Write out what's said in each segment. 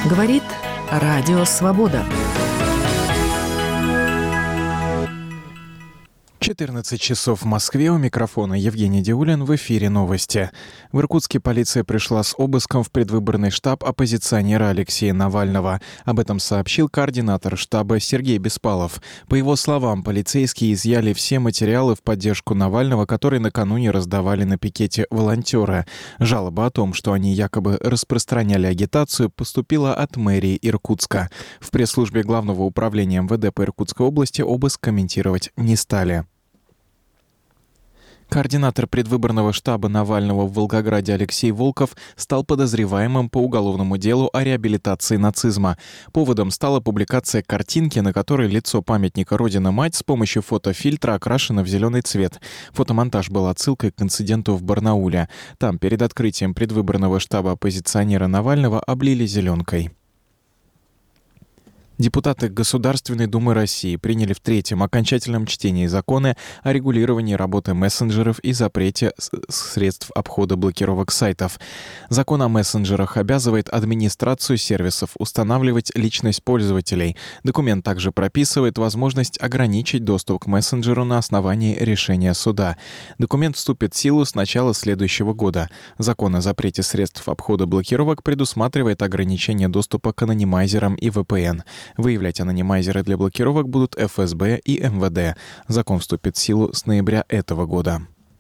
Говорит Радио Свобода. 14 часов в Москве. У микрофона Евгений Диулин. В эфире новости. В Иркутске полиция пришла с обыском в предвыборный штаб оппозиционера Алексея Навального. Об этом сообщил координатор штаба Сергей Беспалов. По его словам, полицейские изъяли все материалы в поддержку Навального, которые накануне раздавали на пикете волонтеры. Жалоба о том, что они якобы распространяли агитацию, поступила от мэрии Иркутска. В пресс-службе Главного управления МВД по Иркутской области обыск комментировать не стали. Координатор предвыборного штаба Навального в Волгограде Алексей Волков стал подозреваемым по уголовному делу о реабилитации нацизма. Поводом стала публикация картинки, на которой лицо памятника «Родина-мать» с помощью фотофильтра окрашено в зеленый цвет. Фотомонтаж был отсылкой к инциденту в Барнауле. Там перед открытием предвыборного штаба оппозиционера Навального облили зеленкой. Депутаты Государственной Думы России приняли в третьем окончательном чтении законы о регулировании работы мессенджеров и запрете средств обхода блокировок сайтов. Закон о мессенджерах обязывает администрацию сервисов устанавливать личность пользователей. Документ также прописывает возможность ограничить доступ к мессенджеру на основании решения суда. Документ вступит в силу с начала следующего года. Закон о запрете средств обхода блокировок предусматривает ограничение доступа к анонимайзерам и VPN. Выявлять анонимайзеры для блокировок будут ФСБ и МВД. Закон вступит в силу с ноября этого года.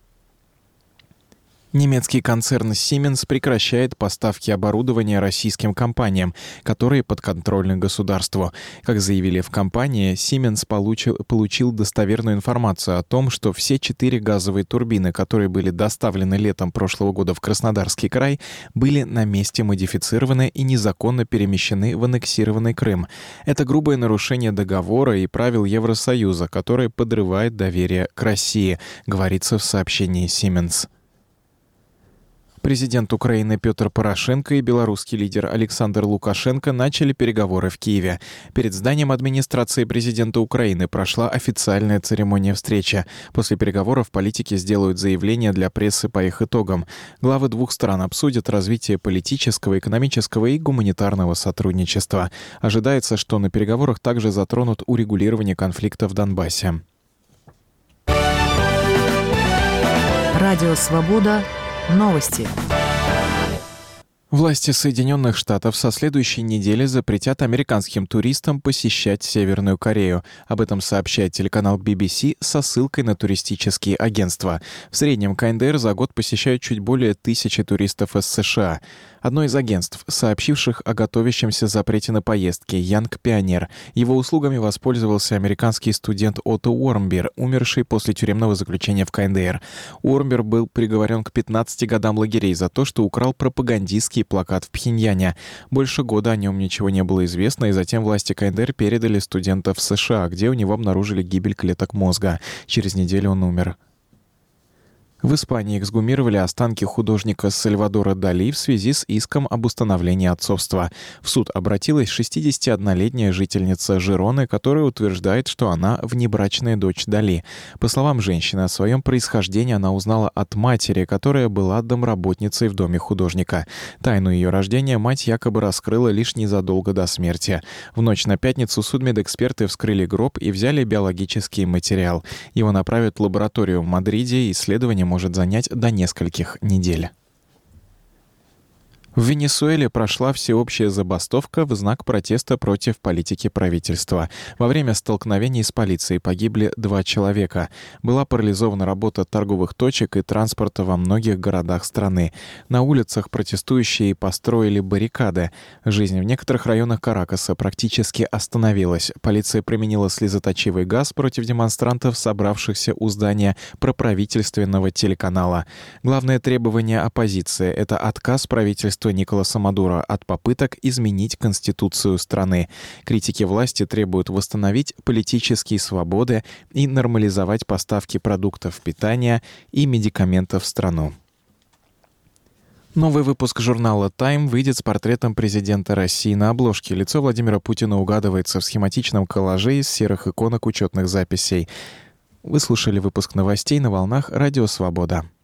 Немецкий концерн Siemens прекращает поставки оборудования российским компаниям, которые подконтрольны государству. Как заявили в компании, Siemens получил достоверную информацию о том, что все 4 газовые турбины, которые были доставлены летом прошлого года в Краснодарский край, были на месте модифицированы и незаконно перемещены в аннексированный Крым. Это грубое нарушение договора и правил Евросоюза, которое подрывает доверие к России, говорится в сообщении Siemens. Президент Украины Петр Порошенко и белорусский лидер Александр Лукашенко начали переговоры в Киеве. Перед зданием администрации президента Украины прошла официальная церемония встречи. После переговоров политики сделают заявление для прессы по их итогам. Главы двух стран обсудят развитие политического, экономического и гуманитарного сотрудничества. Ожидается, что на переговорах также затронут урегулирование конфликта в Донбассе. Радио Свобода. Новости. Власти Соединенных Штатов со следующей недели запретят американским туристам посещать Северную Корею. Об этом сообщает телеканал BBC со ссылкой на туристические агентства. В среднем КНДР за год посещают чуть более 1000 туристов из США. Одно из агентств, сообщивших о готовящемся запрете на поездки, Young Pioneer. Его услугами воспользовался американский студент Отто Уормбер, умерший после тюремного заключения в КНДР. Уормбер был приговорен к 15 годам лагерей за то, что украл пропагандистский плакат в Пхеньяне. Больше года о нем ничего не было известно, и затем власти КНДР передали студента в США, где у него обнаружили гибель клеток мозга. Через неделю он умер. В Испании эксгумировали останки художника Сальвадора Дали в связи с иском об установлении отцовства. В суд обратилась 61-летняя жительница Жироны, которая утверждает, что она внебрачная дочь Дали. По словам женщины, о своем происхождении она узнала от матери, которая была домработницей в доме художника. Тайну ее рождения мать якобы раскрыла лишь незадолго до смерти. В ночь на пятницу судмедэксперты вскрыли гроб и взяли биологический материал. Его направят в лабораторию в Мадриде, и исследование может занять до нескольких недель. В Венесуэле прошла всеобщая забастовка в знак протеста против политики правительства. Во время столкновений с полицией погибли 2 человека. Была парализована работа торговых точек и транспорта во многих городах страны. На улицах протестующие построили баррикады. Жизнь в некоторых районах Каракаса практически остановилась. Полиция применила слезоточивый газ против демонстрантов, собравшихся у здания проправительственного телеканала. Главное требование оппозиции — это отказ правительства Николаса Мадуро от попыток изменить конституцию страны. Критики власти требуют восстановить политические свободы и нормализовать поставки продуктов питания и медикаментов в страну. Новый выпуск журнала «Тайм» выйдет с портретом президента России на обложке. Лицо Владимира Путина угадывается в схематичном коллаже из серых иконок учетных записей. Вы слушали выпуск новостей на волнах Радио Свобода.